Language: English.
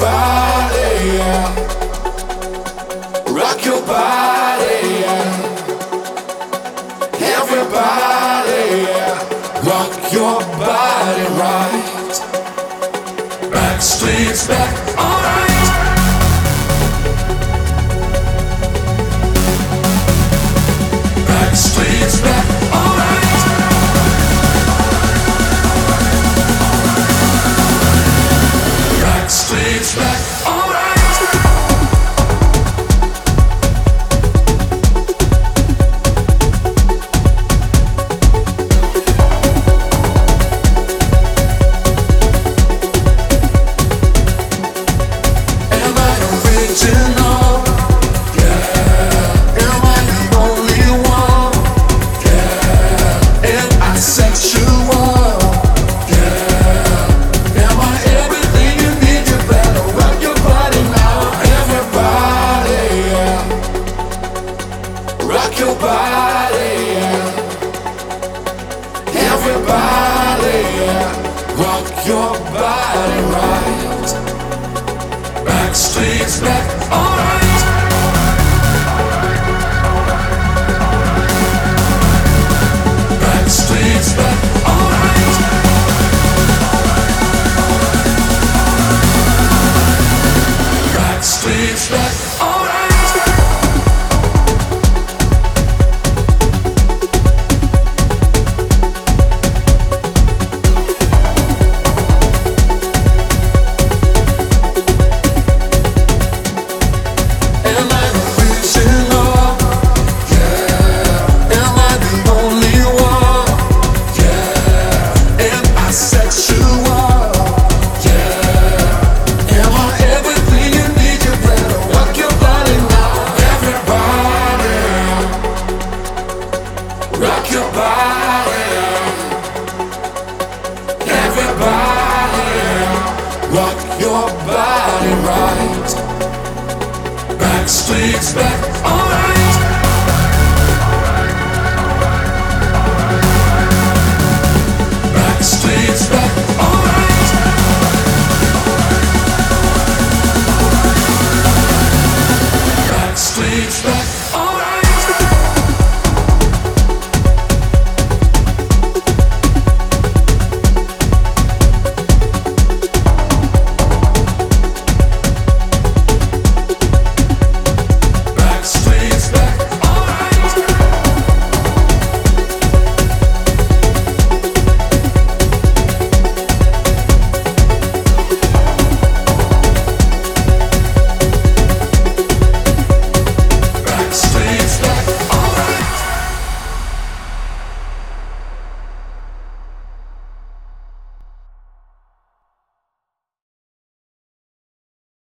body, yeah. Rock your body, yeah. Everybody, yeah. Rock your body right. Backstreet's back, alright. Backstreet's back, alright. Backstreet's back, alright. Rock your body, yeah. Everybody, yeah. Rock your body right. Backstreet's back, alright. Backstreet's back, alright. Backstreet's back, alright. Rock your body, everybody, rock your body right. Backstreet's back, alright.